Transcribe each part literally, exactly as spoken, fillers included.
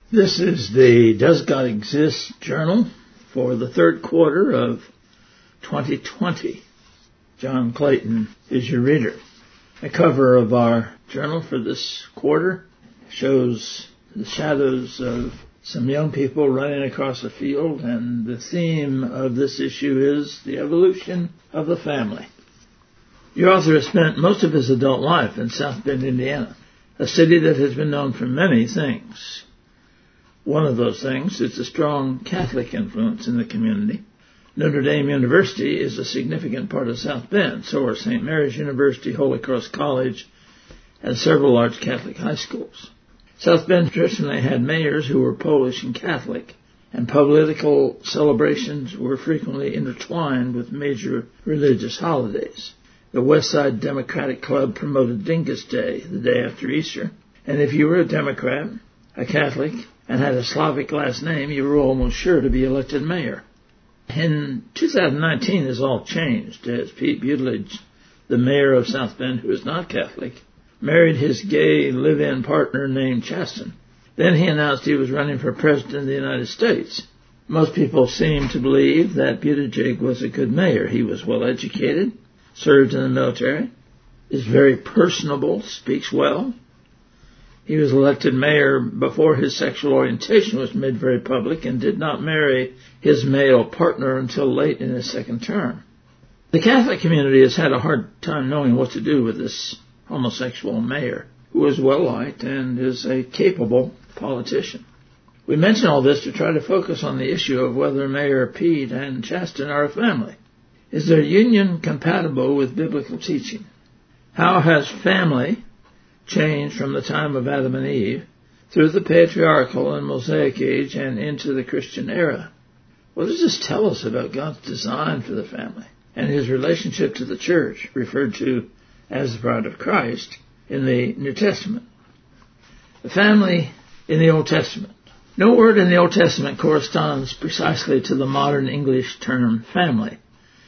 This is the Does God Exist journal for the third quarter of twenty twenty. John Clayton is your reader. The cover of our journal for this quarter shows the shadows of some young people running across a field, and the theme of this issue is the evolution of the family. Your author has spent most of his adult life in South Bend, Indiana, a city that has been known for many things. One of those things is the strong Catholic influence in the community. Notre Dame University is a significant part of South Bend, so are Saint Mary's University, Holy Cross College, and several large Catholic high schools. South Bend traditionally had mayors who were Polish and Catholic, and political celebrations were frequently intertwined with major religious holidays. The West Side Democratic Club promoted Dingus Day, the day after Easter, and if you were a Democrat, a Catholic, and had a Slavic last name, you were almost sure to be elected mayor. In two thousand nineteen, this all changed as Pete Buttigieg, the mayor of South Bend, who is not Catholic, married his gay live-in partner named Chasten. Then he announced he was running for president of the United States. Most people seem to believe that Buttigieg was a good mayor. He was well-educated, served in the military, is very personable, speaks well. He was elected mayor before his sexual orientation was made very public and did not marry his male partner until late in his second term. The Catholic community has had a hard time knowing what to do with this homosexual mayor, who is well-liked and is a capable politician. We mention all this to try to focus on the issue of whether Mayor Pete and Chasten are a family. Is their union compatible with biblical teaching? How has family changed from the time of Adam and Eve through the patriarchal and Mosaic age and into the Christian era? What does this tell us about God's design for the family and his relationship to the church, referred to as the bride of Christ in the New Testament? The family in the Old Testament. No word in the Old Testament corresponds precisely to the modern English term family,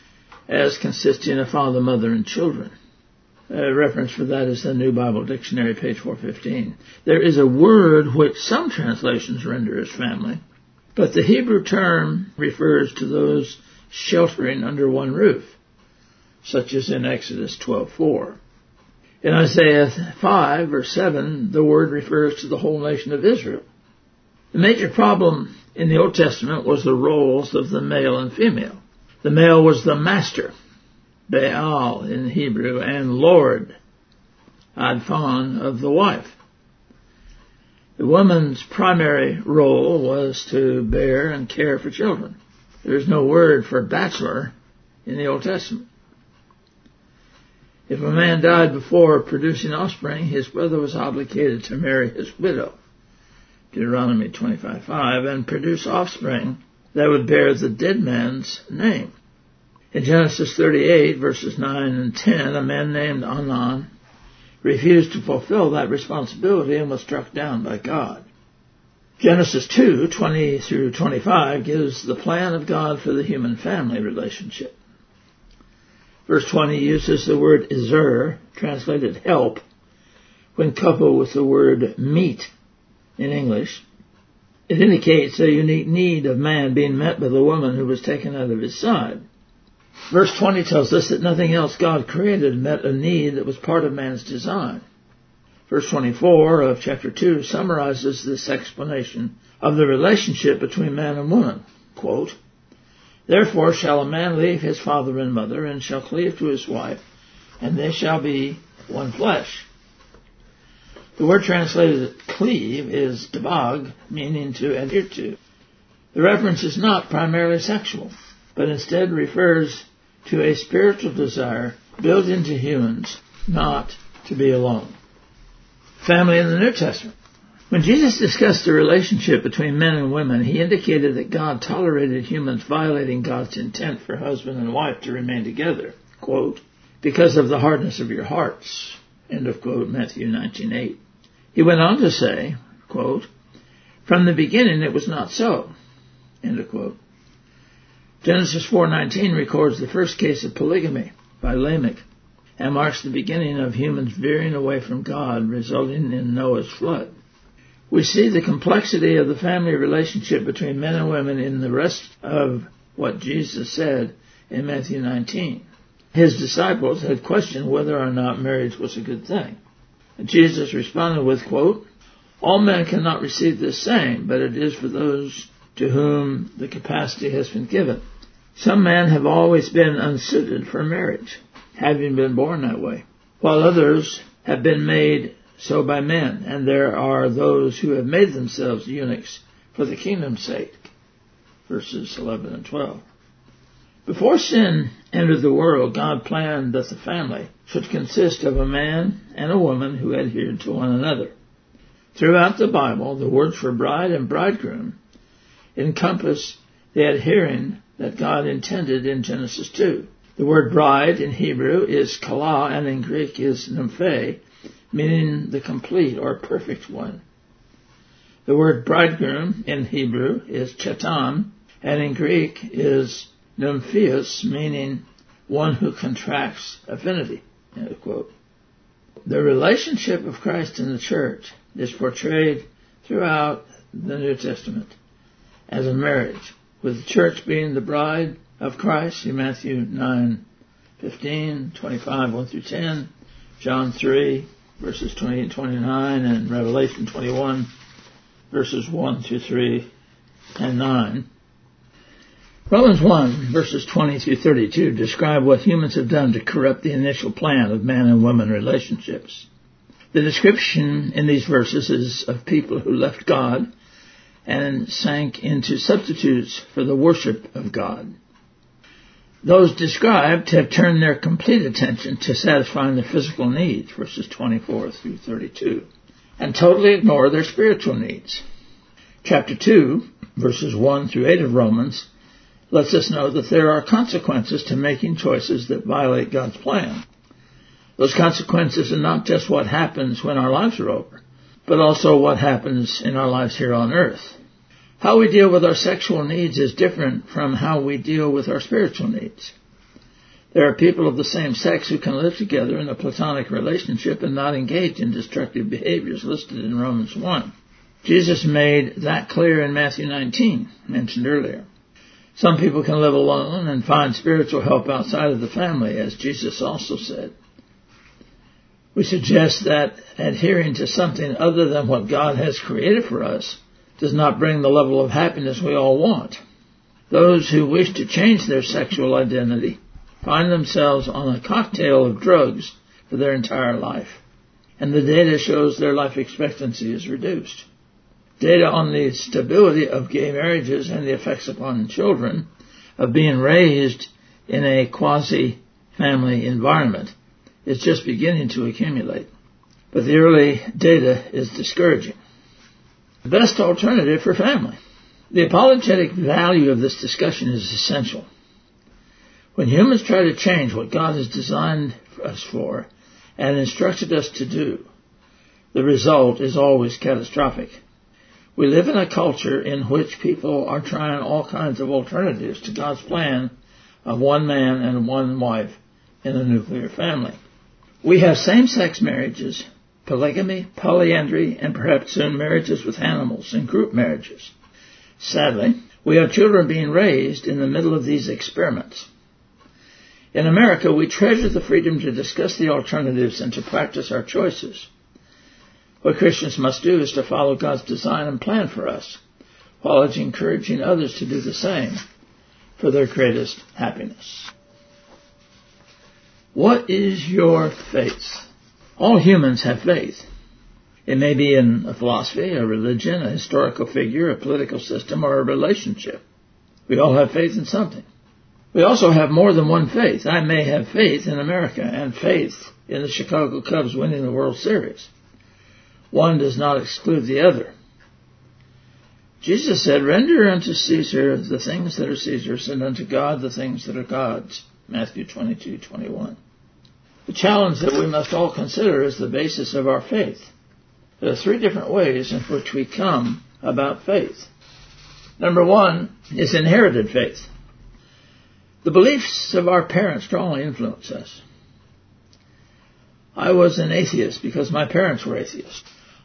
as consisting of father, mother, and children. A reference for that is the New Bible Dictionary, page four fifteen. There is a word which some translations render as family, but the Hebrew term refers to those sheltering under one roof, such as in Exodus twelve four. In Isaiah five, verse seven, the word refers to the whole nation of Israel. The major problem in the Old Testament was the roles of the male and female. The male was the master, Baal in Hebrew, and Lord, Adphon, of the wife. The woman's primary role was to bear and care for children. There is no word for bachelor in the Old Testament. If a man died before producing offspring, his brother was obligated to marry his widow, Deuteronomy twenty-five five, and produce offspring that would bear the dead man's name. In Genesis thirty-eight, verses nine and ten, a man named Onan refused to fulfill that responsibility and was struck down by God. Genesis two, twenty through twenty-five gives the plan of God for the human family relationship. Verse twenty uses the word Ezer, translated help, when coupled with the word meet in English. It indicates a unique need of man being met by the woman who was taken out of his side. Verse twenty tells us that nothing else God created met a need that was part of man's design. Verse twenty-four of chapter two summarizes this explanation of the relationship between man and woman. Quote, "Therefore shall a man leave his father and mother, and shall cleave to his wife, and they shall be one flesh." The word translated cleave is dabag, meaning to adhere to. The reference is not primarily sexual, but instead refers to a spiritual desire built into humans not to be alone. Family in the New Testament. When Jesus discussed the relationship between men and women, he indicated that God tolerated humans violating God's intent for husband and wife to remain together, quote, "because of the hardness of your hearts," end of quote, Matthew nineteen eight. He went on to say, quote, "from the beginning it was not so," end of quote. Genesis four nineteen records the first case of polygamy by Lamech and marks the beginning of humans veering away from God, resulting in Noah's flood. We see the complexity of the family relationship between men and women in the rest of what Jesus said in Matthew nineteen. His disciples had questioned whether or not marriage was a good thing. And Jesus responded with, quote, "All men cannot receive this saying, but it is for those to whom the capacity has been given. Some men have always been unsuited for marriage, having been born that way, while others have been made so by men, and there are those who have made themselves eunuchs for the kingdom's sake." Verses eleven and twelve. Before sin entered the world, God planned that the family should consist of a man and a woman who adhered to one another. Throughout the Bible, the words for bride and bridegroom encompass the adhering that God intended in Genesis two. The word bride in Hebrew is kala and in Greek is nymphe, meaning the complete or perfect one. The word bridegroom in Hebrew is chetan and in Greek is nympheus, meaning one who contracts affinity. End quote. The relationship of Christ in the church is portrayed throughout the New Testament as a marriage, with the church being the bride of Christ in Matthew nine fifteen, twenty-five, one through ten, John three, verses twenty and twenty-nine, and Revelation twenty-one, verses one through three and nine. Romans one, verses twenty through thirty-two describe what humans have done to corrupt the initial plan of man and woman relationships. The description in these verses is of people who left God and sank into substitutes for the worship of God. Those described have turned their complete attention to satisfying their physical needs, verses twenty-four through thirty-two, and totally ignore their spiritual needs. Chapter two, verses one through eight of Romans lets us know that there are consequences to making choices that violate God's plan. Those consequences are not just what happens when our lives are over, but also what happens in our lives here on earth. How we deal with our sexual needs is different from how we deal with our spiritual needs. There are people of the same sex who can live together in a platonic relationship and not engage in destructive behaviors listed in Romans one. Jesus made that clear in Matthew nineteen, mentioned earlier. Some people can live alone and find spiritual help outside of the family, as Jesus also said. We suggest that adhering to something other than what God has created for us does not bring the level of happiness we all want. Those who wish to change their sexual identity find themselves on a cocktail of drugs for their entire life, and the data shows their life expectancy is reduced. Data on the stability of gay marriages and the effects upon children of being raised in a quasi-family environment is just beginning to accumulate, but the early data is discouraging. The best alternative for family. The apologetic value of this discussion is essential. When humans try to change what God has designed us for and instructed us to do, the result is always catastrophic. We live in a culture in which people are trying all kinds of alternatives to God's plan of one man and one wife in a nuclear family. We have same-sex marriages, polygamy, polyandry, and perhaps soon marriages with animals and group marriages. Sadly, we have children being raised in the middle of these experiments. In America, we treasure the freedom to discuss the alternatives and to practice our choices. What Christians must do is to follow God's design and plan for us, while encouraging others to do the same for their greatest happiness. What is your faith? All humans have faith. It may be in a philosophy, a religion, a historical figure, a political system, or a relationship. We all have faith in something. We also have more than one faith. I may have faith in America and faith in the Chicago Cubs winning the World Series. One does not exclude the other. Jesus said, "Render unto Caesar the things that are Caesar's, and unto God the things that are God's." Matthew twenty-two twenty-one. The challenge that we must all consider is the basis of our faith. There are three different ways in which we come about faith. Number one is inherited faith. The beliefs of our parents strongly influence us. I was an atheist because my parents were atheists.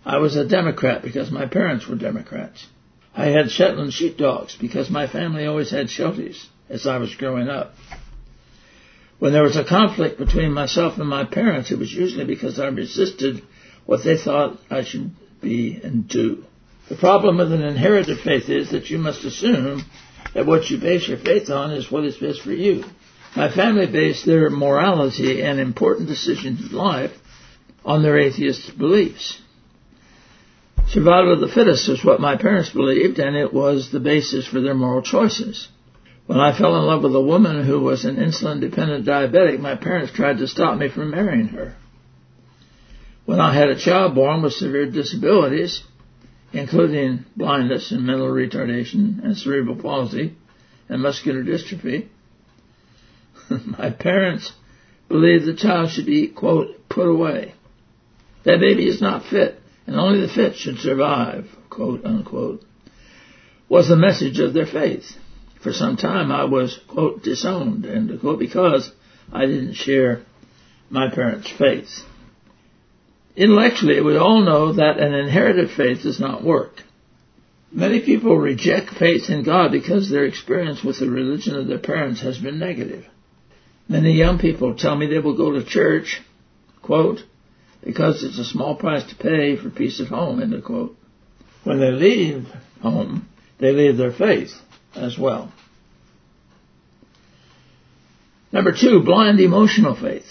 I was a Democrat because my parents were Democrats. I had Shetland sheepdogs because my family always had Shelties as I was growing up. When there was a conflict between myself and my parents, it was usually because I resisted what they thought I should be and do. The problem with an inherited faith is that you must assume that what you base your faith on is what is best for you. My family based their morality and important decisions in life on their atheist beliefs. Survival of the fittest is what my parents believed, and it was the basis for their moral choices. When I fell in love with a woman who was an insulin-dependent diabetic, my parents tried to stop me from marrying her. When I had a child born with severe disabilities, including blindness and mental retardation and cerebral palsy and muscular dystrophy, my parents believed the child should be, quote, put away. That baby is not fit, and only the fit should survive, quote, unquote, was the message of their faith. For some time I was, quote, disowned, end quote, because I didn't share my parents' faith. Intellectually, we all know that an inherited faith does not work. Many people reject faith in God because their experience with the religion of their parents has been negative. Many young people tell me they will go to church, quote, because it's a small price to pay for peace at home, end quote. When they leave home, they leave their faith as well. Number two, blind emotional faith.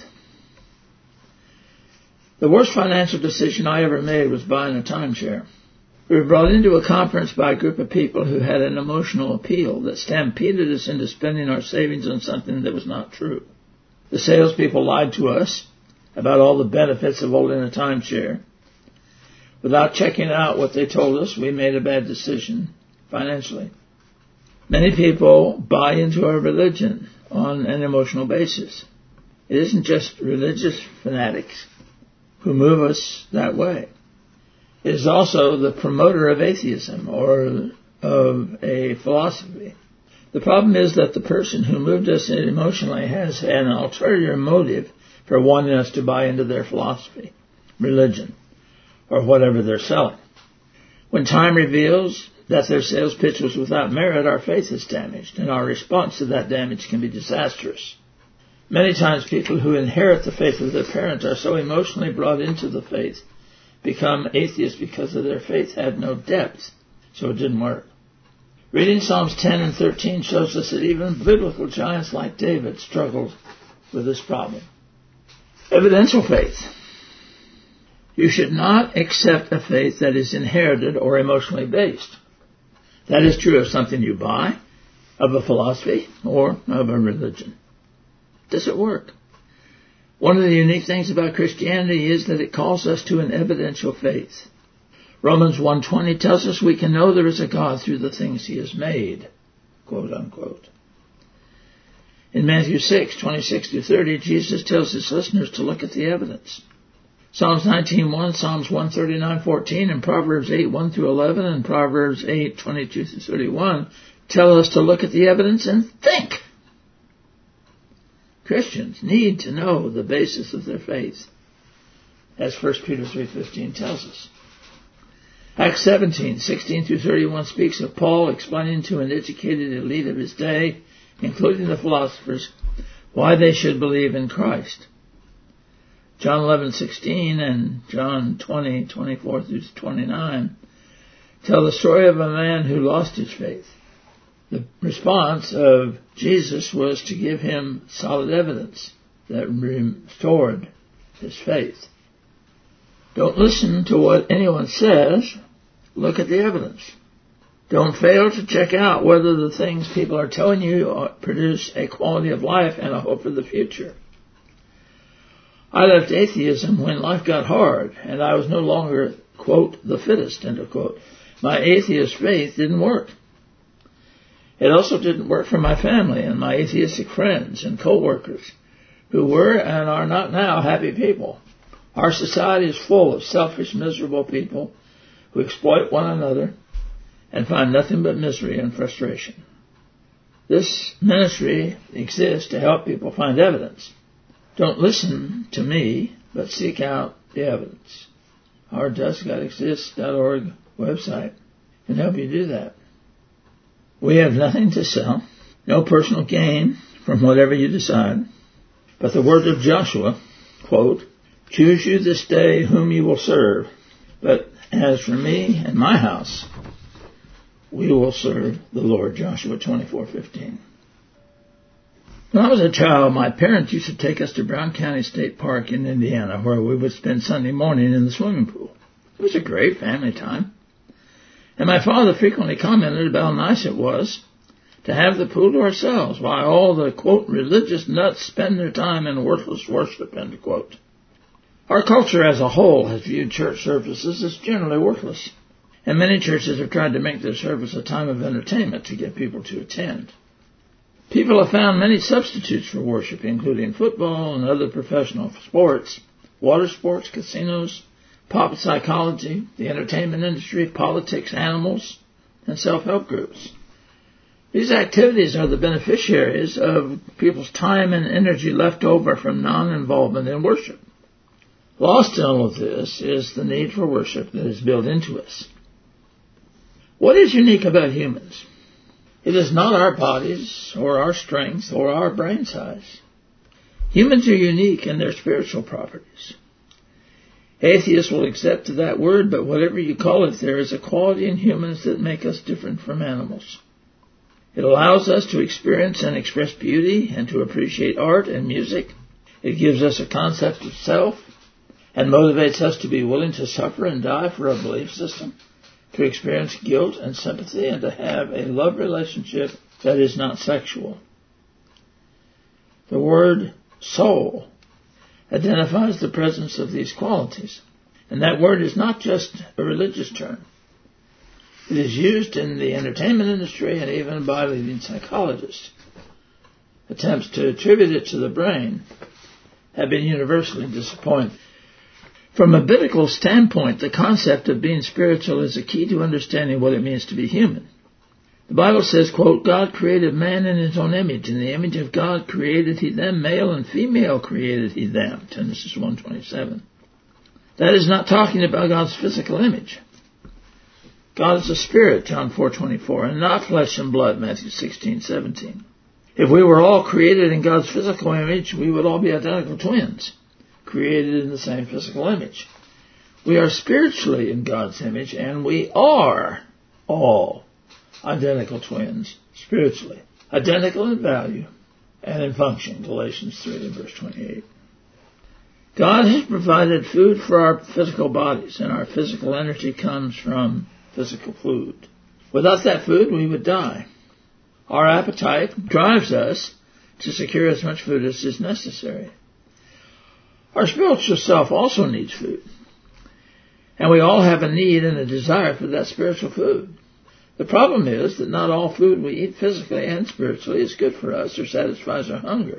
The worst financial decision I ever made was buying a timeshare. We were brought into a conference by a group of people who had an emotional appeal that stampeded us into spending our savings on something that was not true. The salespeople lied to us about all the benefits of holding a timeshare. Without checking out what they told us, we made a bad decision financially. Many people buy into our religion on an emotional basis. It isn't just religious fanatics who move us that way. It is also the promoter of atheism or of a philosophy. The problem is that the person who moved us emotionally has an ulterior motive for wanting us to buy into their philosophy, religion, or whatever they're selling. When time reveals that their sales pitch was without merit, our faith is damaged, and our response to that damage can be disastrous. Many times people who inherit the faith of their parents are so emotionally brought into the faith, become atheists because of their faith had no depth, so it didn't work. Reading Psalms ten and thirteen shows us that even biblical giants like David struggled with this problem. Evidential faith. You should not accept a faith that is inherited or emotionally based. That is true of something you buy, of a philosophy, or of a religion. Does it work? One of the unique things about Christianity is that it calls us to an evidential faith. Romans one twenty tells us we can know there is a God through the things he has made, quote unquote. In Matthew six, twenty-six to thirty, Jesus tells his listeners to look at the evidence. Psalms nineteen one, Psalms one thirty-nine fourteen, and Proverbs eight one through eleven, and Proverbs eight twenty-two through thirty-one tell us to look at the evidence and think. Christians need to know the basis of their faith, as First Peter three fifteen tells us. Acts seventeen, sixteen through thirty-one speaks of Paul explaining to an educated elite of his day, including the philosophers, why they should believe in Christ. John eleven sixteen and John twenty, twenty-four through twenty-nine tell the story of a man who lost his faith. The response of Jesus was to give him solid evidence that restored his faith. Don't listen to what anyone says. Look at the evidence. Don't fail to check out whether the things people are telling you produce a quality of life and a hope for the future. I left atheism when life got hard, and I was no longer, quote, the fittest, end of quote. My atheist faith didn't work. It also didn't work for my family and my atheistic friends and co-workers, who were and are not now happy people. Our society is full of selfish, miserable people who exploit one another and find nothing but misery and frustration. This ministry exists to help people find evidence. Don't listen to me, but seek out the evidence. our does god exist dot org website can help you do that. We have nothing to sell, no personal gain from whatever you decide, but the word of Joshua, quote, choose you this day whom you will serve, but as for me and my house, we will serve the Lord, Joshua twenty-four fifteen. When I was a child, my parents used to take us to Brown County State Park in Indiana, where we would spend Sunday morning in the swimming pool. It was a great family time. And my father frequently commented about how nice it was to have the pool to ourselves while all the, quote, religious nuts spend their time in worthless worship, end quote. Our culture as a whole has viewed church services as generally worthless, and many churches have tried to make their service a time of entertainment to get people to attend. People have found many substitutes for worship, including football and other professional sports, water sports, casinos, pop psychology, the entertainment industry, politics, animals, and self-help groups. These activities are the beneficiaries of people's time and energy left over from non-involvement in worship. Lost in all of this is the need for worship that is built into us. What is unique about humans? It is not our bodies or our strength or our brain size. Humans are unique in their spiritual properties. Atheists will accept to that word, but whatever you call it, there is a quality in humans that make us different from animals. It allows us to experience and express beauty and to appreciate art and music. It gives us a concept of self and motivates us to be willing to suffer and die for a belief system, to experience guilt and sympathy, and to have a love relationship that is not sexual. The word soul identifies the presence of these qualities, and that word is not just a religious term. It is used in the entertainment industry and even by leading psychologists. Attempts to attribute it to the brain have been universally disappointing. From a biblical standpoint, the concept of being spiritual is a key to understanding what it means to be human. The Bible says, quote, God created man in his own image. In the image of God created he them, male and female created he them. Genesis one twenty-seven. That is not talking about God's physical image. God is a spirit, John four twenty-four, and not flesh and blood, Matthew sixteen seventeen. If we were all created in God's physical image, we would all be identical twins, created in the same physical image. We are spiritually in God's image, and we are all identical twins, spiritually, identical in value and in function, Galatians three and verse twenty-eight. God has provided food for our physical bodies, and our physical energy comes from physical food. Without that food, we would die. Our appetite drives us to secure as much food as is necessary. Our spiritual self also needs food, and we all have a need and a desire for that spiritual food. The problem is that not all food we eat physically and spiritually is good for us or satisfies our hunger.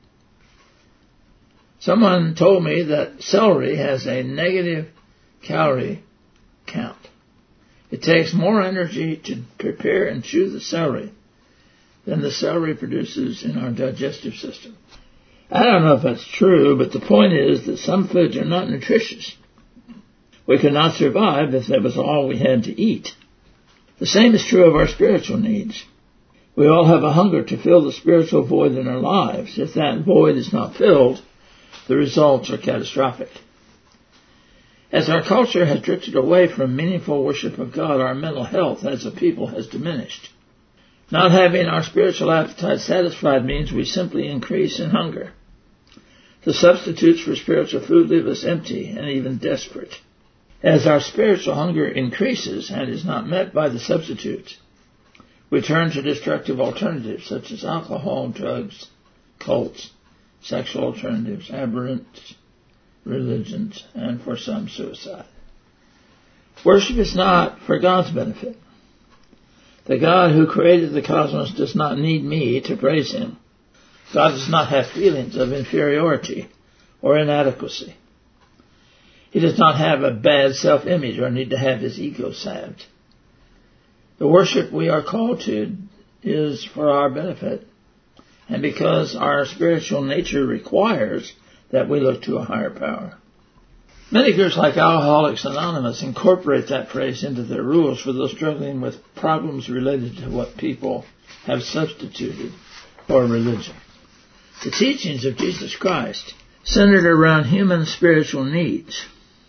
Someone told me that celery has a negative calorie count. It takes more energy to prepare and chew the celery than the celery produces in our digestive system. I don't know if that's true, but the point is that some foods are not nutritious. We could not survive if that was all we had to eat. The same is true of our spiritual needs. We all have a hunger to fill the spiritual void in our lives. If that void is not filled, the results are catastrophic. As our culture has drifted away from meaningful worship of God, our mental health as a people has diminished. Not having our spiritual appetite satisfied means we simply increase in hunger. The substitutes for spiritual food leave us empty and even desperate. As our spiritual hunger increases and is not met by the substitutes, we turn to destructive alternatives such as alcohol, drugs, cults, sexual alternatives, aberrant religions, and for some, suicide. Worship is not for God's benefit. The God who created the cosmos does not need me to praise him. God does not have feelings of inferiority or inadequacy. He does not have a bad self-image or need to have his ego salved. The worship we are called to is for our benefit, and because our spiritual nature requires that we look to a higher power. Many groups like Alcoholics Anonymous incorporate that phrase into their rules for those struggling with problems related to what people have substituted for religion. The teachings of Jesus Christ centered around human spiritual needs.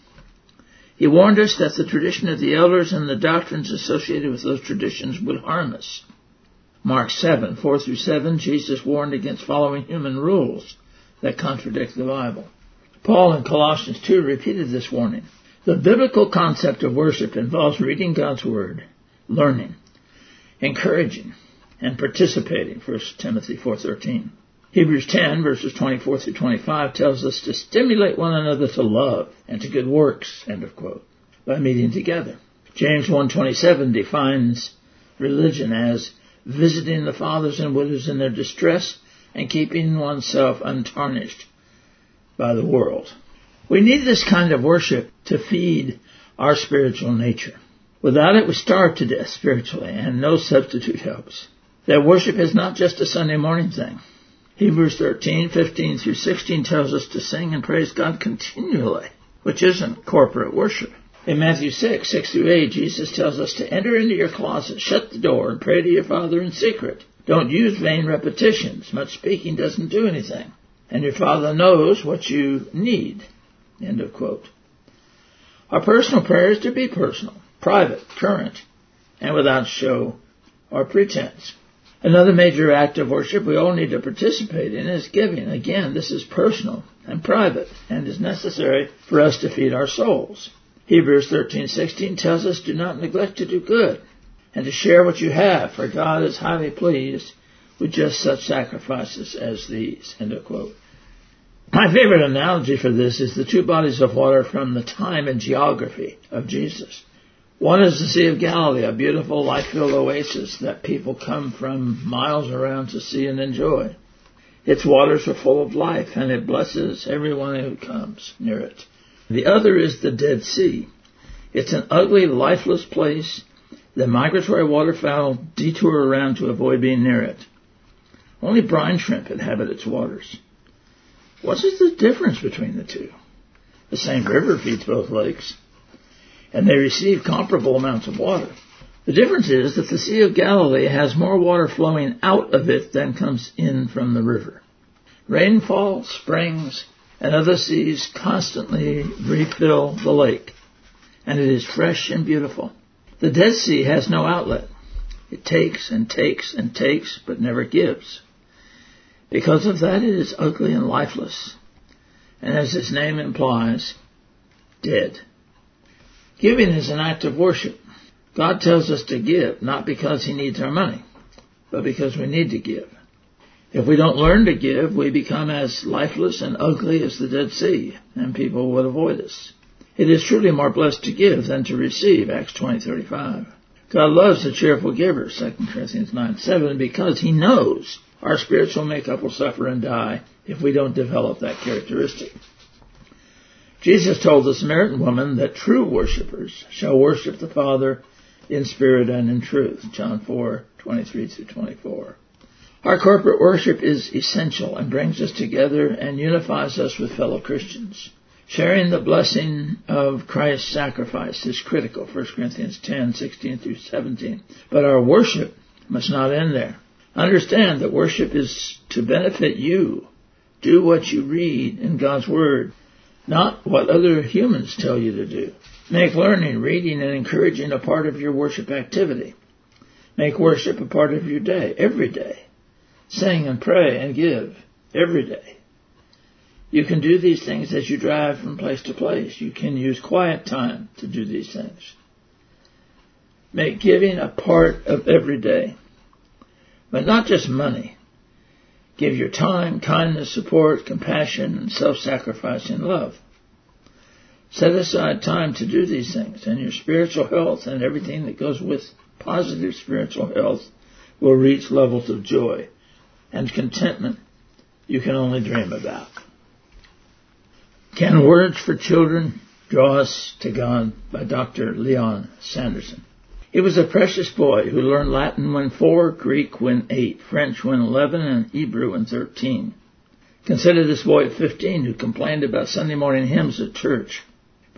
He warned us that the tradition of the elders and the doctrines associated with those traditions would harm us. Mark seven, four through seven, Jesus warned against following human rules that contradict the Bible. Paul in Colossians two repeated this warning. The biblical concept of worship involves reading God's Word, learning, encouraging, and participating, First Timothy four thirteen. Hebrews ten, verses twenty-four through twenty-five, tells us to stimulate one another to love and to good works, end of quote, by meeting together. James one twenty-seven defines religion as visiting the fathers and widows in their distress and keeping oneself untarnished by the world. We need this kind of worship to feed our spiritual nature. Without it, we starve to death spiritually, and no substitute helps. That worship is not just a Sunday morning thing. Hebrews thirteen, fifteen through sixteen tells us to sing and praise God continually, which isn't corporate worship. In Matthew six, six through eight, Jesus tells us to enter into your closet, shut the door, and pray to your Father in secret. Don't use vain repetitions. Much speaking doesn't do anything. And your Father knows what you need. End of quote. Our personal prayer is to be personal, private, current, and without show or pretense. Another major act of worship we all need to participate in is giving. Again, this is personal and private and is necessary for us to feed our souls. Hebrews thirteen sixteen tells us, do not neglect to do good and to share what you have, for God is highly pleased with just such sacrifices as these. End of quote. My favorite analogy for this is the two bodies of water from the time and geography of Jesus. One is the Sea of Galilee, a beautiful, life-filled oasis that people come from miles around to see and enjoy. Its waters are full of life, and it blesses everyone who comes near it. The other is the Dead Sea. It's an ugly, lifeless place that migratory waterfowl detour around to avoid being near it. Only brine shrimp inhabit its waters. What is the difference between the two? The same river feeds both lakes, and they receive comparable amounts of water. The difference is that the Sea of Galilee has more water flowing out of it than comes in from the river. Rainfall, springs, and other seas constantly refill the lake, and it is fresh and beautiful. The Dead Sea has no outlet. It takes and takes and takes, but never gives. Because of that, it is ugly and lifeless, and as its name implies, dead. Giving is an act of worship. God tells us to give, not because He needs our money, but because we need to give. If we don't learn to give, we become as lifeless and ugly as the Dead Sea, and people would avoid us. It is truly more blessed to give than to receive, Acts twenty thirty-five. God loves a cheerful giver, Second Corinthians nine seven, because He knows our spiritual makeup will suffer and die if we don't develop that characteristic. Jesus told the Samaritan woman that true worshipers shall worship the Father in spirit and in truth, John four, twenty-three through twenty-four. Our corporate worship is essential and brings us together and unifies us with fellow Christians. Sharing the blessing of Christ's sacrifice is critical, First Corinthians ten, sixteen through seventeen. But our worship must not end there. Understand that worship is to benefit you. Do what you read in God's Word, not what other humans tell you to do. Make learning, reading, and encouraging a part of your worship activity. Make worship a part of your day, every day. Sing and pray and give every day. You can do these things as you drive from place to place. You can use quiet time to do these things. Make giving a part of every day. But not just money. Give your time, kindness, support, compassion, and self-sacrificing love. Set aside time to do these things, and your spiritual health and everything that goes with positive spiritual health will reach levels of joy and contentment you can only dream about. Can Words for Children Draw Us to God by Doctor Leon Sanderson. He was a precious boy who learned Latin when four, Greek when eight, French when eleven, and Hebrew when thirteen. Consider this boy at fifteen who complained about Sunday morning hymns at church.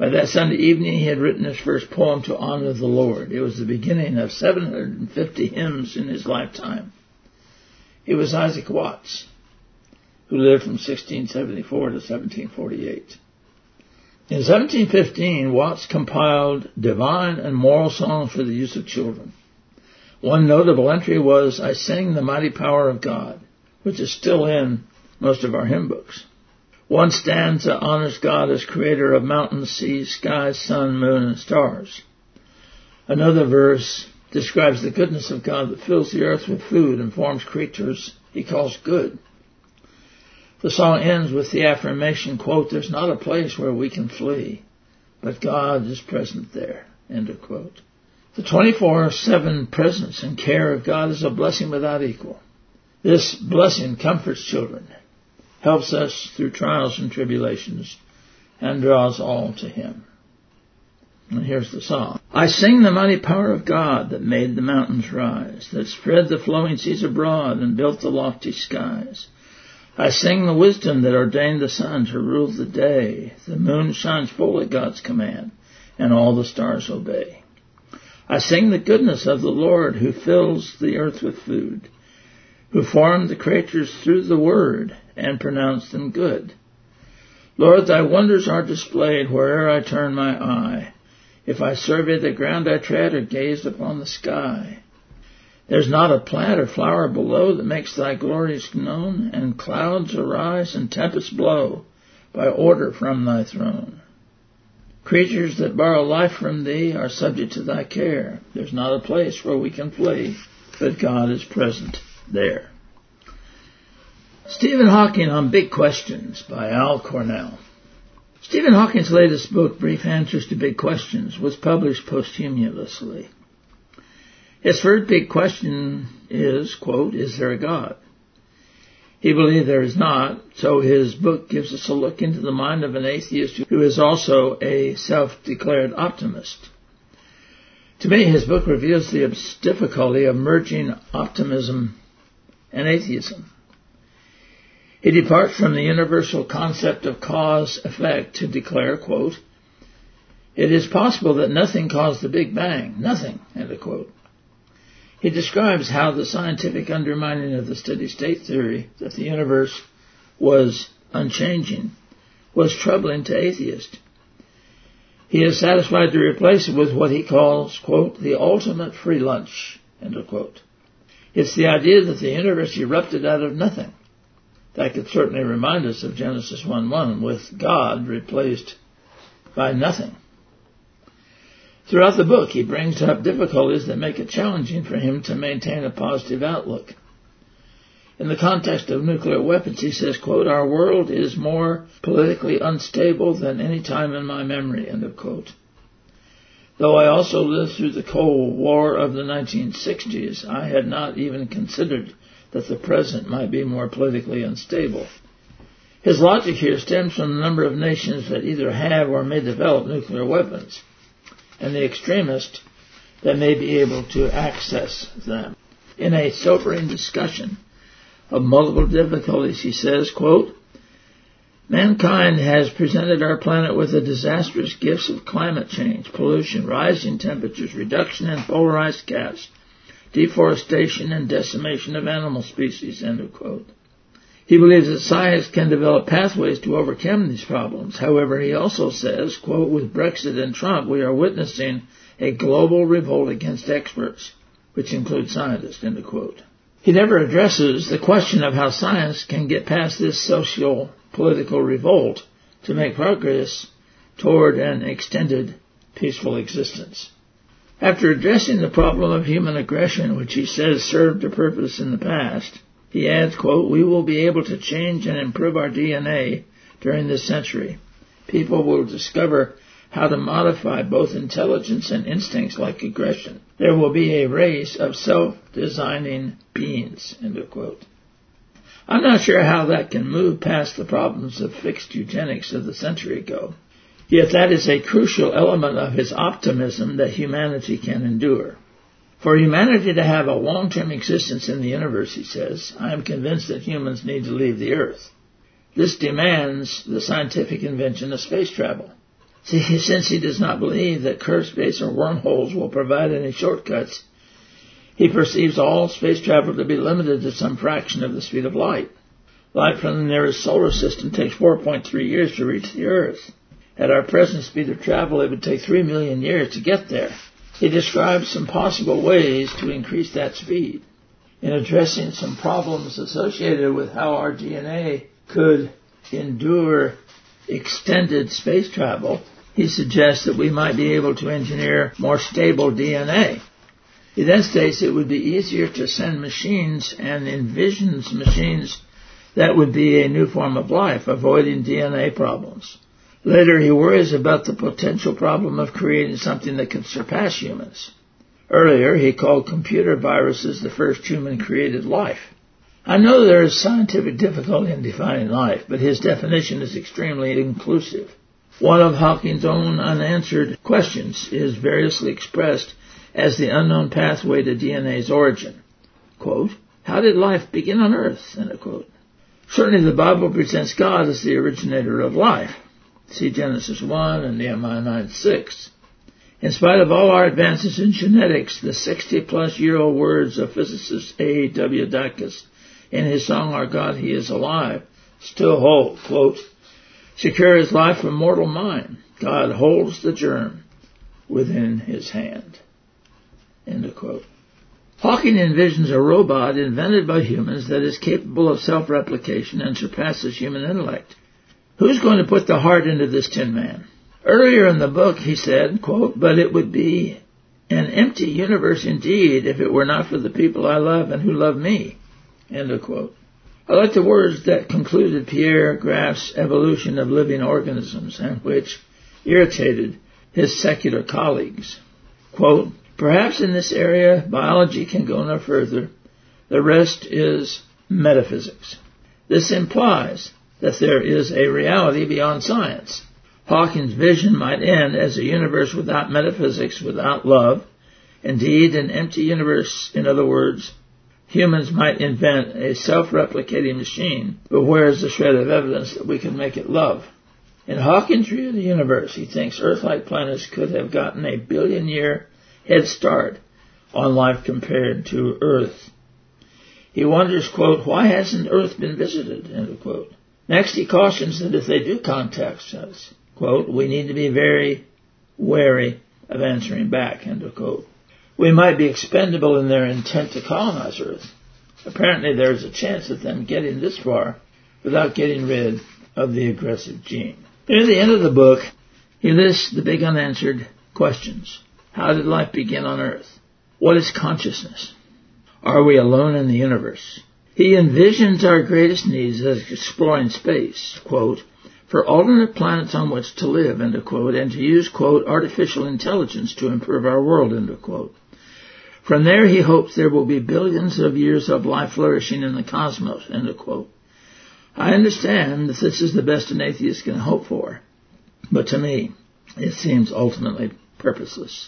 By that Sunday evening, he had written his first poem to honor the Lord. It was the beginning of seven hundred fifty hymns in his lifetime. It was Isaac Watts, who lived from sixteen seventy-four to seventeen forty-eight. In seventeen fifteen, Watts compiled divine and moral songs for the use of children. One notable entry was, I Sing the Mighty Power of God, which is still in most of our hymn books. One stanza honors God as creator of mountains, seas, skies, sun, moon, and stars. Another verse describes the goodness of God that fills the earth with food and forms creatures he calls good. The song ends with the affirmation, quote, there's not a place where we can flee, but God is present there, end of quote. The twenty-four seven presence and care of God is a blessing without equal. This blessing comforts children, helps us through trials and tribulations, and draws all to Him. And here's the song. I sing the mighty power of God that made the mountains rise, that spread the flowing seas abroad and built the lofty skies. I sing the wisdom that ordained the sun to rule the day. The moon shines full at God's command, and all the stars obey. I sing the goodness of the Lord who fills the earth with food, who formed the creatures through the word and pronounced them good. Lord, thy wonders are displayed where'er I turn my eye. If I survey the ground I tread or gaze upon the sky, there's not a plant or flower below that makes thy glories known, and clouds arise and tempests blow by order from thy throne. Creatures that borrow life from thee are subject to thy care. There's not a place where we can flee, but God is present there. Stephen Hawking on Big Questions by Al Cornell. Stephen Hawking's latest book, Brief Answers to Big Questions, was published posthumously. His first big question is, quote, is there a God? He believed there is not, so his book gives us a look into the mind of an atheist who is also a self-declared optimist. To me, his book reveals the difficulty of merging optimism and atheism. He departs from the universal concept of cause-effect to declare, quote, it is possible that nothing caused the Big Bang, nothing, end of quote. He describes how the scientific undermining of the steady-state theory that the universe was unchanging was troubling to atheists. He is satisfied to replace it with what he calls, quote, the ultimate free lunch, end of quote. It's the idea that the universe erupted out of nothing. That could certainly remind us of Genesis one one, with God replaced by nothing. Throughout the book, he brings up difficulties that make it challenging for him to maintain a positive outlook. In the context of nuclear weapons, he says, quote, our world is more politically unstable than any time in my memory, end of quote. Though I also lived through the Cold War of the nineteen sixties, I had not even considered that the present might be more politically unstable. His logic here stems from the number of nations that either have or may develop nuclear weapons, and the extremists that may be able to access them. In a sobering discussion of multiple difficulties, he says, quote, mankind has presented our planet with the disastrous gifts of climate change, pollution, rising temperatures, reduction in polarized caps, deforestation, and decimation of animal species, end of quote. He believes that science can develop pathways to overcome these problems. However, he also says, quote, with Brexit and Trump, we are witnessing a global revolt against experts, which includes scientists, end of quote. He never addresses the question of how science can get past this socio-political revolt to make progress toward an extended peaceful existence. After addressing the problem of human aggression, which he says served a purpose in the past, he adds, quote, we will be able to change and improve our D N A during this century. People will discover how to modify both intelligence and instincts like aggression. There will be a race of self-designing beings, end of quote. I'm not sure how that can move past the problems of fixed eugenics of the century ago. Yet that is a crucial element of his optimism that humanity can endure. For humanity to have a long-term existence in the universe, he says, I am convinced that humans need to leave the Earth. This demands the scientific invention of space travel. See, since he does not believe that curved space or wormholes will provide any shortcuts, he perceives all space travel to be limited to some fraction of the speed of light. Light from the nearest solar system takes four point three years to reach the Earth. At our present speed of travel, it would take three million years to get there. He describes some possible ways to increase that speed. In addressing some problems associated with how our D N A could endure extended space travel, he suggests that we might be able to engineer more stable D N A. He then states it would be easier to send machines and envisions machines that would be a new form of life, avoiding D N A problems. Later, he worries about the potential problem of creating something that could surpass humans. Earlier, he called computer viruses the first human-created life. I know there is scientific difficulty in defining life, but his definition is extremely inclusive. One of Hawking's own unanswered questions is variously expressed as the unknown pathway to D N A's origin. Quote, how did life begin on Earth? End quote. Certainly the Bible presents God as the originator of life. See Genesis one and Nehemiah nine six. In spite of all our advances in genetics, the sixty-plus-year-old words of physicist A W Dacus in his song, Our God, He is Alive, still hold. Quote, secure his life from mortal mind. God holds the germ within his hand. End of quote. Hawking envisions a robot invented by humans that is capable of self-replication and surpasses human intellect. Who's going to put the heart into this tin man? Earlier in the book, he said, quote, but it would be an empty universe indeed if it were not for the people I love and who love me. End of quote. I like the words that concluded Pierre Graff's evolution of living organisms and which irritated his secular colleagues. Quote, perhaps in this area biology can go no further. The rest is metaphysics. This implies that there is a reality beyond science. Hawking's vision might end as a universe without metaphysics, without love. Indeed, an empty universe, in other words, humans might invent a self-replicating machine, but where is the shred of evidence that we can make it love? In Hawking's view of the universe, he thinks Earth-like planets could have gotten a billion-year head start on life compared to Earth. He wonders, quote, why hasn't Earth been visited, end of quote. Next, he cautions that if they do contact us, quote, we need to be very wary of answering back, end of quote. We might be expendable in their intent to colonize Earth. Apparently, there is a chance of them getting this far without getting rid of the aggressive gene. Near the end of the book, he lists the big unanswered questions. How did life begin on Earth? What is consciousness? Are we alone in the universe? He envisions our greatest needs as exploring space, quote, for alternate planets on which to live, end of quote, and to use, quote, artificial intelligence to improve our world, end of quote. From there, he hopes there will be billions of years of life flourishing in the cosmos, end of quote. I understand that this is the best an atheist can hope for, but to me, it seems ultimately purposeless.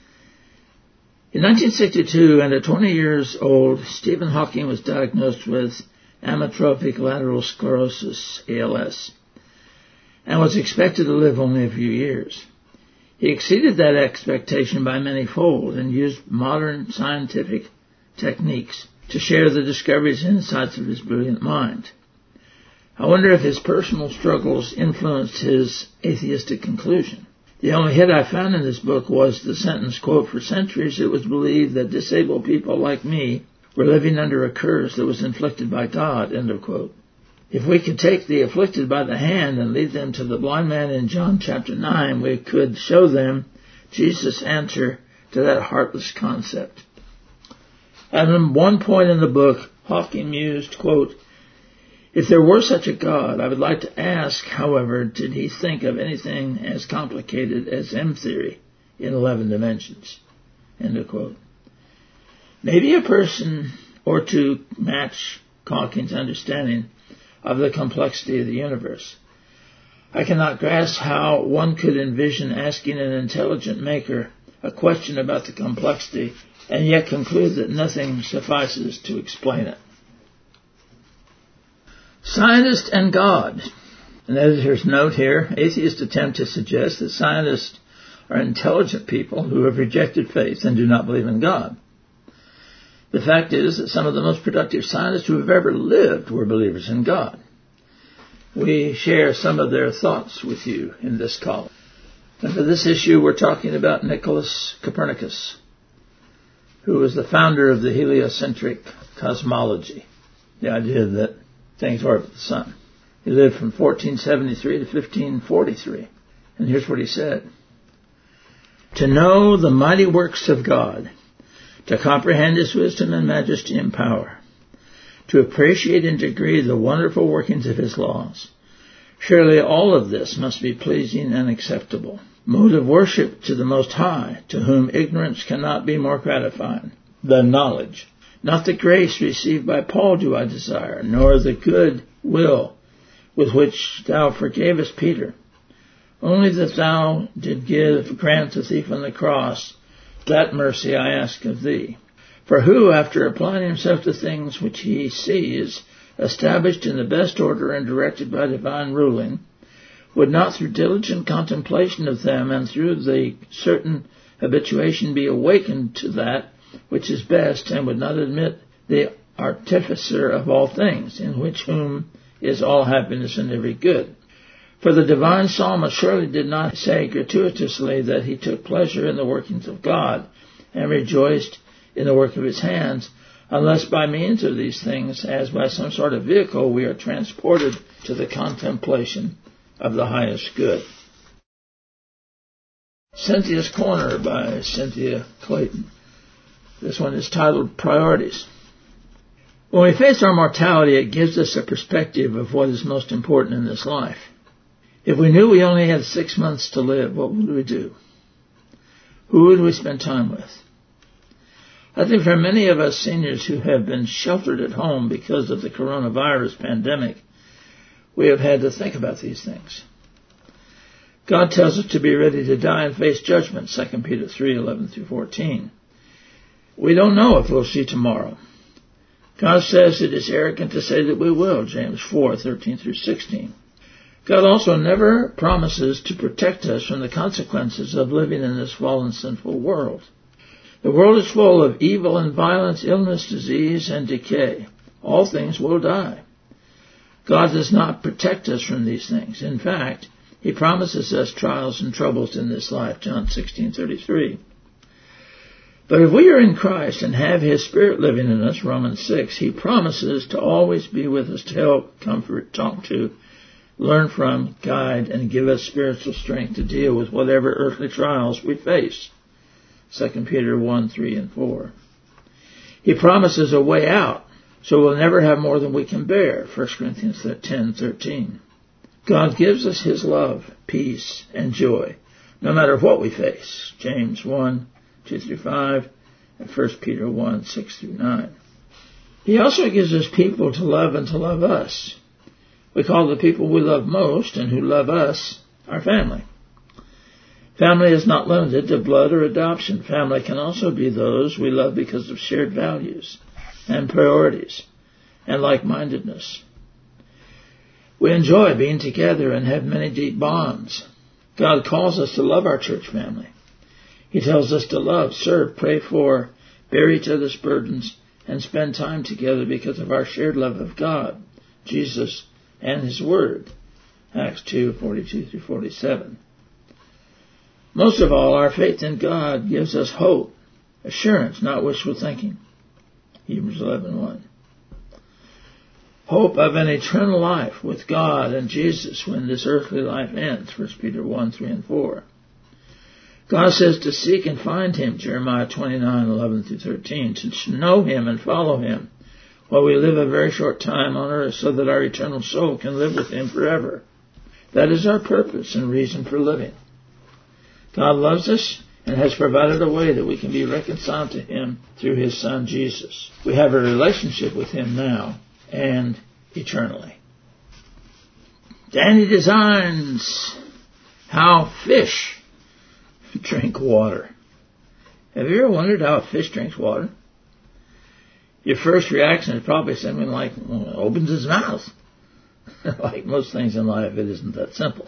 In nineteen sixty-two, and at twenty years old, Stephen Hawking was diagnosed with amyotrophic lateral sclerosis, A L S, and was expected to live only a few years. He exceeded that expectation by many-fold and used modern scientific techniques to share the discoveries and insights of his brilliant mind. I wonder if his personal struggles influenced his atheistic conclusion. The only hit I found in this book was the sentence, quote, for centuries it was believed that disabled people like me were living under a curse that was inflicted by God, end of quote. If we could take the afflicted by the hand and lead them to the blind man in John chapter nine, we could show them Jesus' answer to that heartless concept. At one point in the book, Hawking mused, quote, if there were such a God, I would like to ask, however, did he think of anything as complicated as M theory in eleven dimensions? End of quote. Maybe a person or two match Hawking's understanding of the complexity of the universe. I cannot grasp how one could envision asking an intelligent maker a question about the complexity and yet conclude that nothing suffices to explain it. Scientist and God. An editor's note here, atheists attempt to suggest that scientists are intelligent people who have rejected faith and do not believe in God. The fact is that some of the most productive scientists who have ever lived were believers in God. We share some of their thoughts with you in this column. And for this issue, we're talking about Nicholas Copernicus, who was the founder of the heliocentric cosmology, the idea that things orbit the sun. He lived from fourteen seventy-three to fifteen forty-three. And here's what he said. To know the mighty works of God, to comprehend His wisdom and majesty and power, to appreciate in degree the wonderful workings of His laws. Surely all of this must be pleasing and acceptable. Mode of worship to the Most High, to whom ignorance cannot be more gratifying than knowledge. Not the grace received by Paul do I desire, nor the good will with which thou forgavest Peter. Only that thou did give grant the thief on the cross, that mercy I ask of thee. For who, after applying himself to things which he sees, established in the best order and directed by divine ruling, would not through diligent contemplation of them and through the certain habituation be awakened to that which is best, and would not admit the artificer of all things, in which whom is all happiness and every good? For the divine psalmist surely did not say gratuitously that he took pleasure in the workings of God and rejoiced in the work of his hands, unless by means of these things, as by some sort of vehicle, we are transported to the contemplation of the highest good. Cynthia's Corner by Cynthia Clayton. This one is titled Priorities. When we face our mortality, it gives us a perspective of what is most important in this life. If we knew we only had six months to live, what would we do? Who would we spend time with? I think for many of us seniors who have been sheltered at home because of the coronavirus pandemic, we have had to think about these things. God tells us to be ready to die and face judgment, Second Peter three, eleven through fourteen. We don't know if we'll see tomorrow. God says it is arrogant to say that we will, James four, thirteen through sixteen. God also never promises to protect us from the consequences of living in this fallen, sinful world. The world is full of evil and violence, illness, disease, and decay. All things will die. God does not protect us from these things. In fact, He promises us trials and troubles in this life, John sixteen thirty-three. But if we are in Christ and have His Spirit living in us, Romans six, He promises to always be with us to help, comfort, talk to, learn from, guide, and give us spiritual strength to deal with whatever earthly trials we face, Second Peter one, three, and four. He promises a way out, so we'll never have more than we can bear, First Corinthians ten, thirteen. God gives us His love, peace, and joy, no matter what we face, James one, two through five, and First Peter one, six through nine. He also gives us people to love and to love us. We call the people we love most and who love us our family. Family is not limited to blood or adoption. Family can also be those we love because of shared values and priorities and like-mindedness. We enjoy being together and have many deep bonds. God calls us to love our church family. He tells us to love, serve, pray for, bear each other's burdens, and spend time together because of our shared love of God, Jesus, and His Word, Acts two, forty-two through forty-seven. Most of all, our faith in God gives us hope, assurance, not wishful thinking, Hebrews eleven one. Hope of an eternal life with God and Jesus when this earthly life ends, First Peter one, three, and four. God says to seek and find Him, Jeremiah twenty-nine, eleven through thirteen, to know Him and follow Him while we live a very short time on earth so that our eternal soul can live with Him forever. That is our purpose and reason for living. God loves us and has provided a way that we can be reconciled to Him through His Son, Jesus. We have a relationship with Him now and eternally. Danny Designs How Fish Drink Water. Have you ever wondered how a fish drinks water? Your first reaction is probably something like, well, it opens its mouth. Like most things in life, it isn't that simple.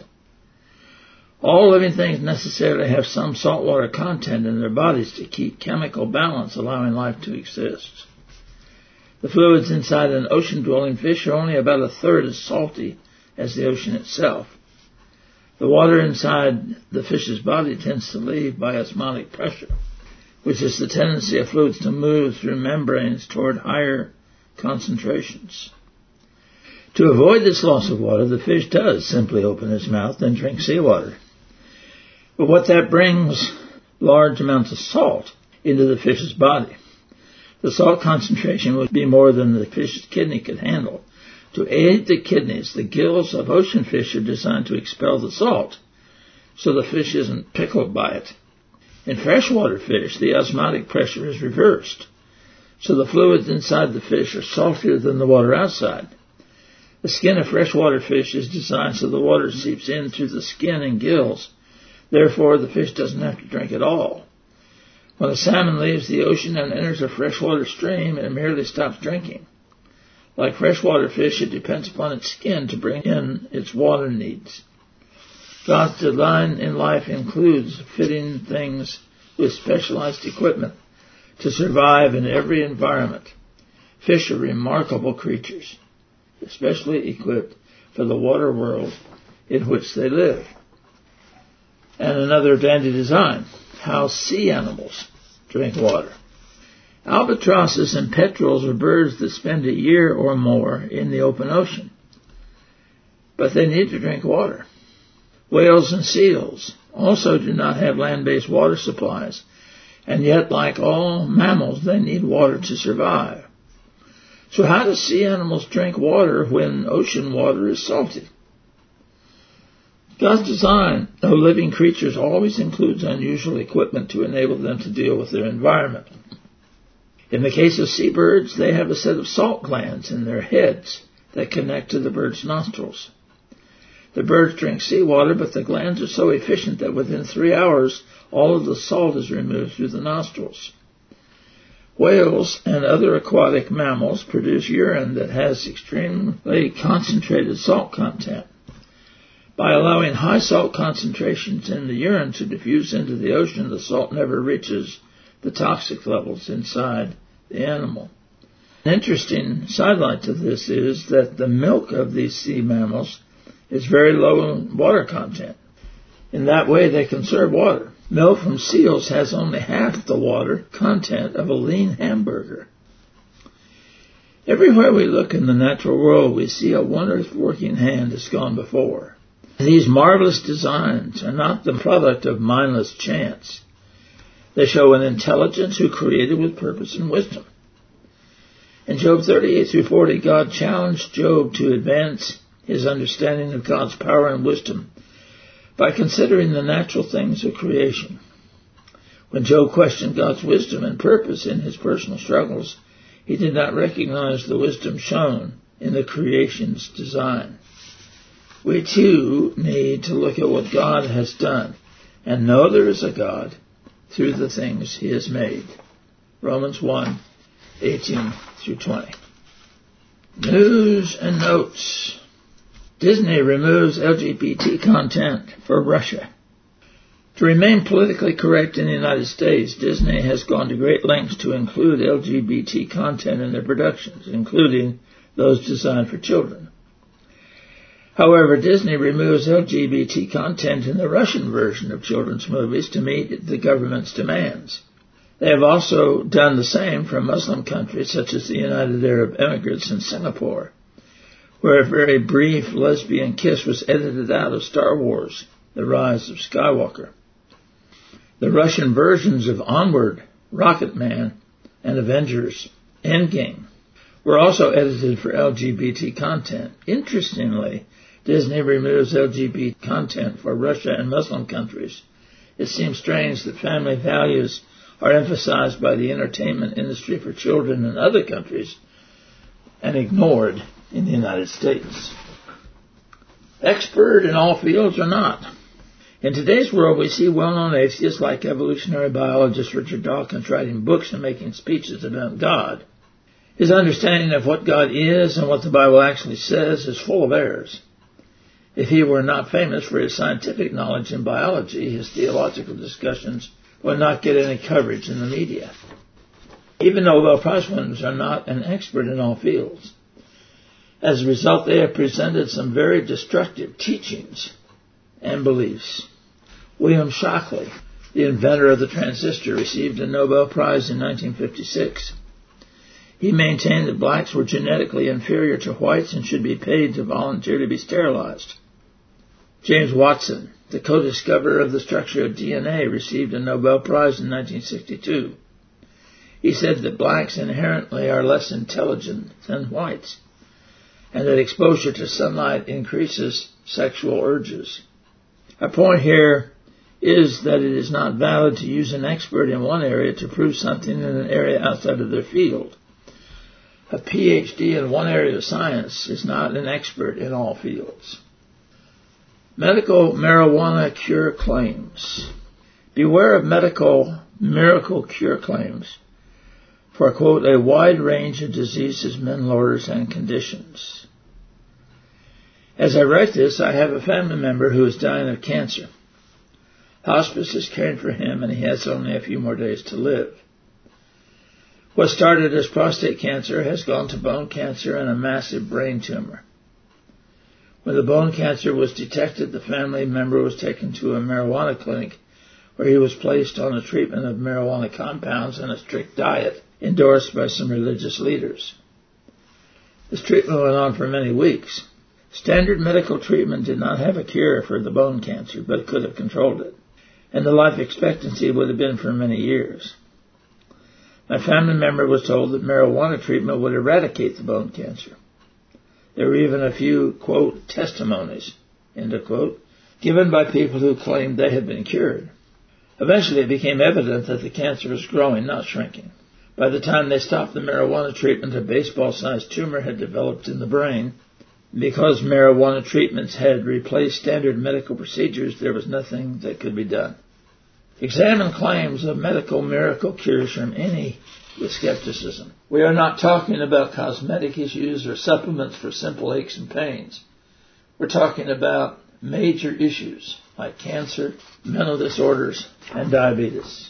All living things necessarily have some saltwater content in their bodies to keep chemical balance, allowing life to exist. The fluids inside an ocean-dwelling fish are only about a third as salty as the ocean itself. The water inside the fish's body tends to leave by osmotic pressure, which is the tendency of fluids to move through membranes toward higher concentrations. To avoid this loss of water, the fish does simply open its mouth and drink seawater. But what that brings large amounts of salt into the fish's body. The salt concentration would be more than the fish's kidney could handle. To aid the kidneys, the gills of ocean fish are designed to expel the salt, so the fish isn't pickled by it. In freshwater fish, the osmotic pressure is reversed, so the fluids inside the fish are saltier than the water outside. The skin of freshwater fish is designed so the water seeps in through the skin and gills. Therefore, the fish doesn't have to drink at all. When a salmon leaves the ocean and enters a freshwater stream, it merely stops drinking. Like freshwater fish, it depends upon its skin to bring in its water needs. God's design in life includes fitting things with specialized equipment to survive in every environment. Fish are remarkable creatures, especially equipped for the water world in which they live. And another dandy design, how sea animals drink water. Albatrosses and petrels are birds that spend a year or more in the open ocean, but they need to drink water. Whales and seals also do not have land-based water supplies, and yet, like all mammals, they need water to survive. So how do sea animals drink water when ocean water is salty? God's design of living creatures always includes unusual equipment to enable them to deal with their environment. In the case of seabirds, they have a set of salt glands in their heads that connect to the bird's nostrils. The birds drink seawater, but the glands are so efficient that within three hours, all of the salt is removed through the nostrils. Whales and other aquatic mammals produce urine that has extremely concentrated salt content. By allowing high salt concentrations in the urine to diffuse into the ocean, the salt never reaches the toxic levels inside the animal. An interesting sidelight to this is that the milk of these sea mammals is very low in water content. In that way, they conserve water. Milk from seals has only half the water content of a lean hamburger. Everywhere we look in the natural world, we see a wondrous working hand has gone before. These marvelous designs are not the product of mindless chance. They show an intelligence who created with purpose and wisdom. In Job thirty-eight through forty, God challenged Job to advance his understanding of God's power and wisdom by considering the natural things of creation. When Job questioned God's wisdom and purpose in his personal struggles, he did not recognize the wisdom shown in the creation's design. We too need to look at what God has done and know there is a God through the things he has made. Romans one, eighteen through twenty. News and notes. Disney removes L G B T content for Russia. To remain politically correct in the United States, Disney has gone to great lengths to include L G B T content in their productions, including those designed for children. However, Disney removes L G B T content in the Russian version of children's movies to meet the government's demands. They have also done the same for Muslim countries such as the United Arab Emirates and Singapore, where a very brief lesbian kiss was edited out of Star Wars, The Rise of Skywalker. The Russian versions of Onward, Rocket Man, and Avengers Endgame were also edited for L G B T content. Interestingly, Disney removes L G B T content for Russia and Muslim countries. It seems strange that family values are emphasized by the entertainment industry for children in other countries and ignored in the United States. Expert in all fields or not. In today's world, we see well-known atheists like evolutionary biologist Richard Dawkins writing books and making speeches about God. His understanding of what God is and what the Bible actually says is full of errors. If he were not famous for his scientific knowledge in biology, his theological discussions would not get any coverage in the media. Even Nobel Prize winners are not an expert in all fields. As a result, they have presented some very destructive teachings and beliefs. William Shockley, the inventor of the transistor, received a Nobel Prize in nineteen fifty-six. He maintained that blacks were genetically inferior to whites and should be paid to volunteer to be sterilized. James Watson, the co-discoverer of the structure of D N A, received a Nobel Prize in nineteen sixty-two. He said that blacks inherently are less intelligent than whites, and that exposure to sunlight increases sexual urges. Our point here is that it is not valid to use an expert in one area to prove something in an area outside of their field. A P H D in one area of science is not an expert in all fields. Medical marijuana cure claims. Beware of medical miracle cure claims for, quote, a wide range of diseases, manlorders, and conditions. As I write this, I have a family member who is dying of cancer. Hospice is caring for him, and he has only a few more days to live. What started as prostate cancer has gone to bone cancer and a massive brain tumor. When the bone cancer was detected, the family member was taken to a marijuana clinic where he was placed on a treatment of marijuana compounds and a strict diet endorsed by some religious leaders. This treatment went on for many weeks. Standard medical treatment did not have a cure for the bone cancer, but it could have controlled it, and the life expectancy would have been for many years. My family member was told that marijuana treatment would eradicate the bone cancer. There were even a few, quote, testimonies, end of quote, given by people who claimed they had been cured. Eventually it became evident that the cancer was growing, not shrinking. By the time they stopped the marijuana treatment, a baseball-sized tumor had developed in the brain. Because marijuana treatments had replaced standard medical procedures, there was nothing that could be done. Examine claims of medical miracle cures from any with skepticism. We are not talking about cosmetic issues or supplements for simple aches and pains. We're talking about major issues like cancer, mental disorders, and diabetes.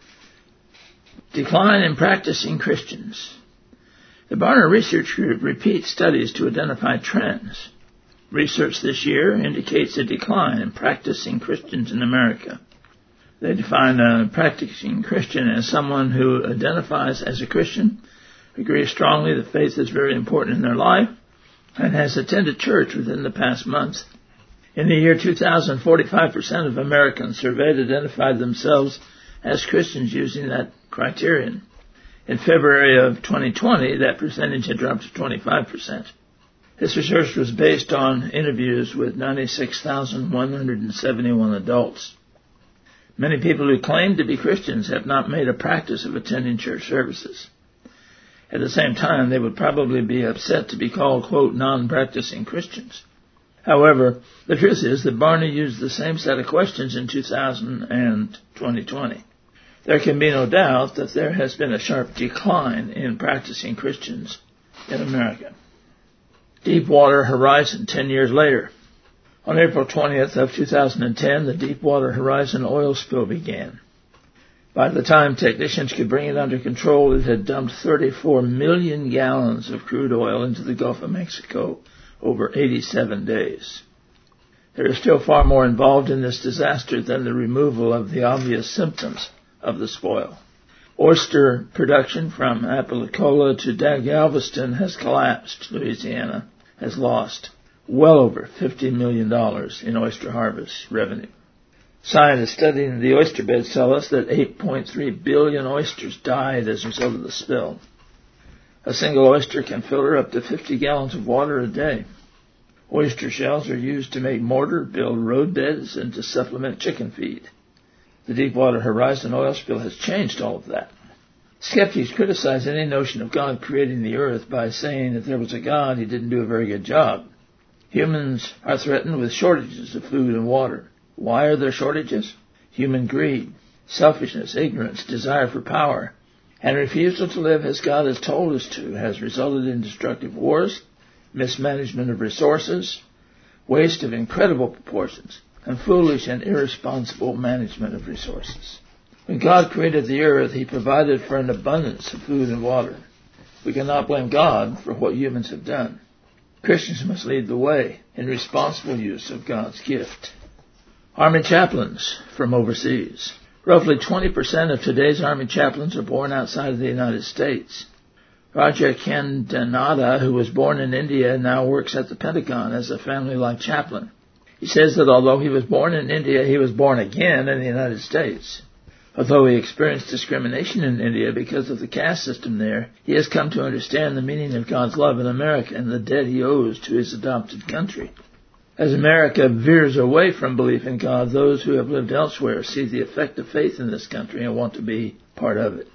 Decline in practicing Christians. The Barna Research Group repeats studies to identify trends. Research this year indicates a decline in practicing Christians in America. They define a practicing Christian as someone who identifies as a Christian, agrees strongly that faith is very important in their life, and has attended church within the past month. In the year two thousand, forty-five percent of Americans surveyed identified themselves as Christians using that criterion. In February of twenty twenty, that percentage had dropped to twenty-five percent. This research was based on interviews with ninety-six thousand one hundred seventy-one adults. Many people who claim to be Christians have not made a practice of attending church services. At the same time, they would probably be upset to be called, quote, non-practicing Christians. However, the truth is that Barna used the same set of questions in two thousand and twenty twenty. There can be no doubt that there has been a sharp decline in practicing Christians in America. Deepwater Horizon, ten years later. On April twentieth of two thousand ten, the Deepwater Horizon oil spill began. By the time technicians could bring it under control, it had dumped thirty-four million gallons of crude oil into the Gulf of Mexico over eighty-seven days. There is still far more involved in this disaster than the removal of the obvious symptoms of the spoil. Oyster production from Apalachicola to Galveston has collapsed. Louisiana has lost well over fifty million dollars in oyster harvest revenue. Scientists studying the oyster beds tell us that eight point three billion oysters died as a result of the spill. A single oyster can filter up to fifty gallons of water a day. Oyster shells are used to make mortar, build road beds, and to supplement chicken feed. The Deepwater Horizon oil spill has changed all of that. Skeptics criticize any notion of God creating the earth by saying that there was a God, he didn't do a very good job. Humans are threatened with shortages of food and water. Why are there shortages? Human greed, selfishness, ignorance, desire for power, and refusal to live as God has told us to has resulted in destructive wars, mismanagement of resources, waste of incredible proportions, and foolish and irresponsible management of resources. When God created the earth, He provided for an abundance of food and water. We cannot blame God for what humans have done. Christians must lead the way in responsible use of God's gift. Army chaplains from overseas. Roughly twenty percent of today's Army chaplains are born outside of the United States. Raja Kandanada, who was born in India, now works at the Pentagon as a family life chaplain. He says that although he was born in India, he was born again in the United States. Although he experienced discrimination in India because of the caste system there, he has come to understand the meaning of God's love in America and the debt he owes to his adopted country. As America veers away from belief in God, those who have lived elsewhere see the effect of faith in this country and want to be part of it.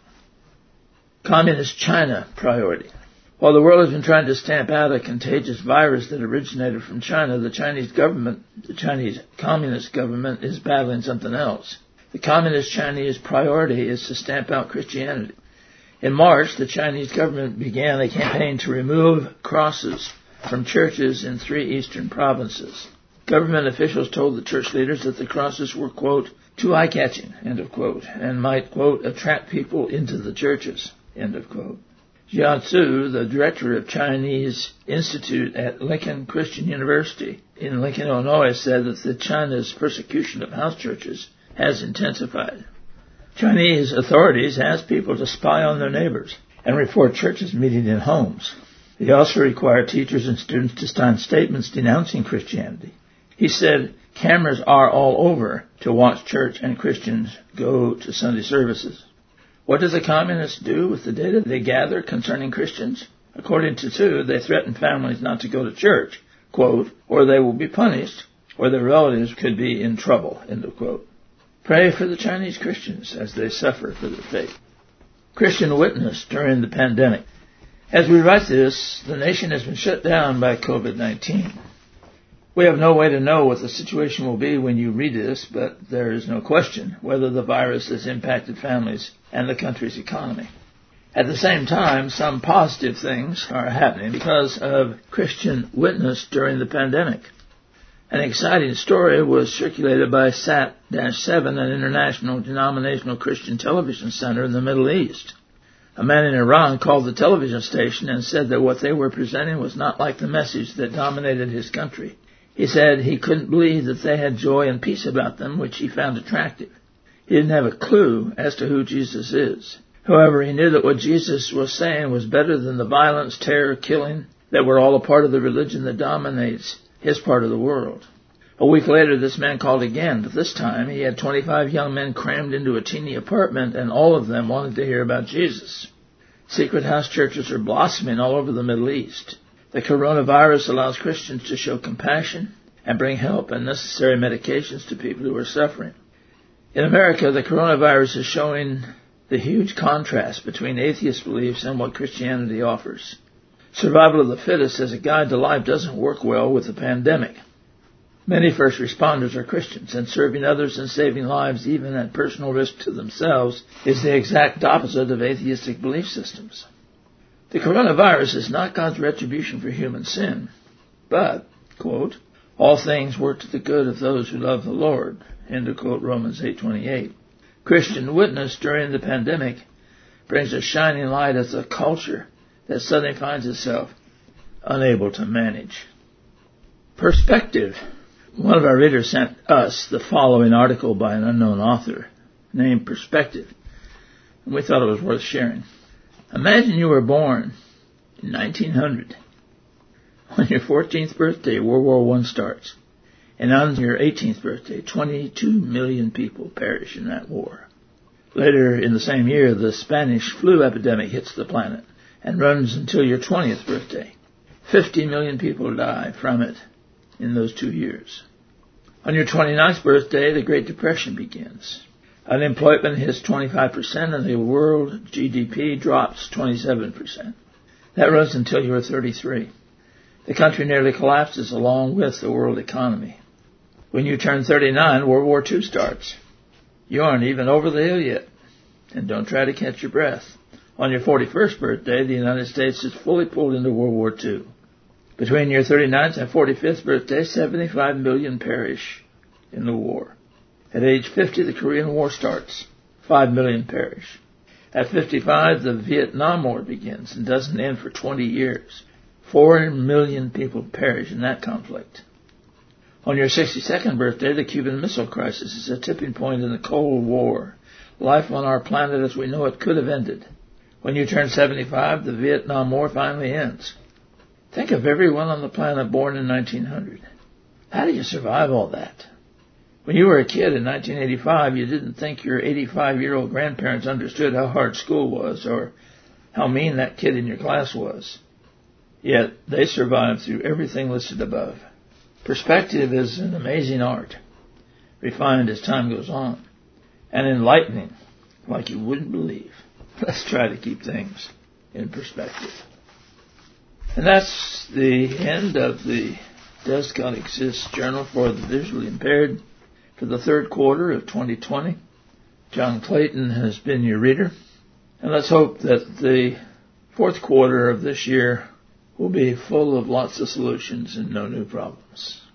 Communist China priority. While the world has been trying to stamp out a contagious virus that originated from China, the Chinese government, the Chinese Communist government, is battling something else. The Communist Chinese priority is to stamp out Christianity. In March, the Chinese government began a campaign to remove crosses from churches in three eastern provinces. Government officials told the church leaders that the crosses were, quote, too eye-catching, end of quote, and might, quote, attract people into the churches, end of quote. Jian Su, the director of Chinese Institute at Lincoln Christian University in Lincoln, Illinois, said that the China's persecution of house churches has intensified. Chinese authorities asked people to spy on their neighbors and report churches meeting in homes. They also required teachers and students to sign statements denouncing Christianity. He said cameras are all over to watch church and Christians go to Sunday services. What do the communists do with the data they gather concerning Christians? According to Su, they threaten families not to go to church, quote, or they will be punished, or their relatives could be in trouble, end of quote. Pray for the Chinese Christians as they suffer for their faith. Christian witness during the pandemic. As we write this, the nation has been shut down by covid nineteen. We have no way to know what the situation will be when you read this, but there is no question whether the virus has impacted families and the country's economy. At the same time, some positive things are happening because of Christian witness during the pandemic. An exciting story was circulated by S A T seven, an international denominational Christian television center in the Middle East. A man in Iran called the television station and said that what they were presenting was not like the message that dominated his country. He said he couldn't believe that they had joy and peace about them, which he found attractive. He didn't have a clue as to who Jesus is. However, he knew that what Jesus was saying was better than the violence, terror, killing that were all a part of the religion that dominates his part of the world. A week later, this man called again, but this time he had twenty-five young men crammed into a teeny apartment, and all of them wanted to hear about Jesus. Secret house churches are blossoming all over the Middle East. The coronavirus allows Christians to show compassion and bring help and necessary medications to people who are suffering. In America, the coronavirus is showing the huge contrast between atheist beliefs and what Christianity offers. Survival of the fittest as a guide to life doesn't work well with the pandemic. Many first responders are Christians, and serving others and saving lives, even at personal risk to themselves, is the exact opposite of atheistic belief systems. The coronavirus is not God's retribution for human sin, but, quote, all things work to the good of those who love the Lord, end of quote, Romans eight twenty-eight. Christian witness during the pandemic brings a shining light as a culture that suddenly finds itself unable to manage. Perspective. One of our readers sent us the following article by an unknown author named Perspective, and we thought it was worth sharing. Imagine you were born in nineteen hundred. On your fourteenth birthday, World War One starts. And on your eighteenth birthday, twenty-two million people perish in that war. Later in the same year, the Spanish flu epidemic hits the planet and runs until your twentieth birthday. fifty million people die from it in those two years. On your twenty-ninth birthday, the Great Depression begins. Unemployment hits twenty-five percent and the world G D P drops twenty-seven percent. That runs until you are thirty-three. The country nearly collapses along with the world economy. When you turn thirty-nine, World War Two starts. You aren't even over the hill yet. And don't try to catch your breath. On your forty-first birthday, the United States is fully pulled into World War Two. Between your thirty-ninth and forty-fifth birthday, seventy-five million perish in the war. At age fifty, the Korean War starts. five million perish. At fifty-five, the Vietnam War begins and doesn't end for twenty years. four million people perish in that conflict. On your sixty-second birthday, the Cuban Missile Crisis is a tipping point in the Cold War. Life on our planet as we know it could have ended. When you turn seventy-five, the Vietnam War finally ends. Think of everyone on the planet born in nineteen hundred. How do you survive all that? When you were a kid in nineteen eighty-five, you didn't think your eighty-five-year-old grandparents understood how hard school was or how mean that kid in your class was. Yet they survived through everything listed above. Perspective is an amazing art, refined as time goes on, and enlightening like you wouldn't believe. Let's try to keep things in perspective. And that's the end of the Does God Exist Journal for the Visually Impaired for the third quarter of twenty twenty. John Clayton has been your reader, and let's hope that the fourth quarter of this year will be full of lots of solutions and no new problems.